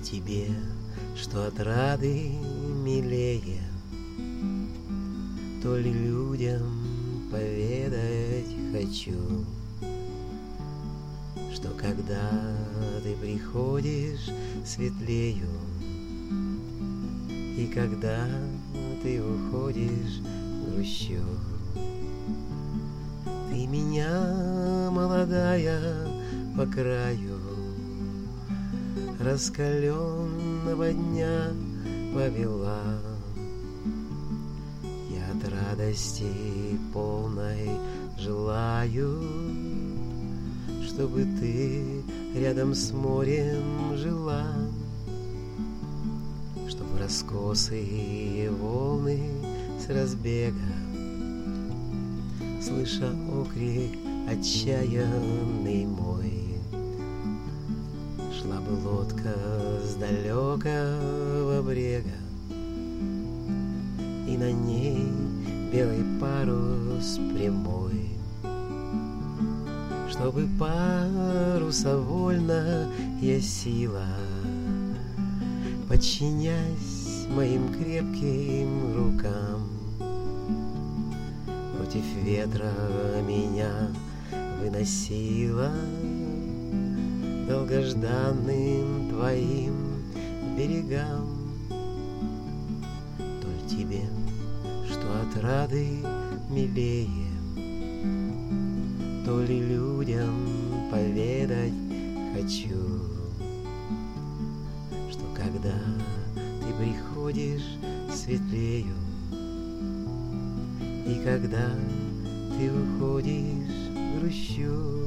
тебе, что отрады милее, то ли людям поведать хочу, что когда ты приходишь, светлею, и когда ты уходишь, грущу. Ты меня, молодая, по краю раскаленного дня повела. Я от радости полной желаю, чтобы ты рядом с морем жила, чтобы раскосые волны с разбега, слыша окрик отчаянный мой, шла бы лодка с далекого брега, и на ней белый парус прямой, чтобы паруса вольная сила, подчинясь моим крепким рукам, против ветра меня выносила долгожданным твоим берегам. Толь тебе, что отрады милее, то ли людям поведать хочу, что когда ты приходишь, светлею, и когда ты уходишь, грущу.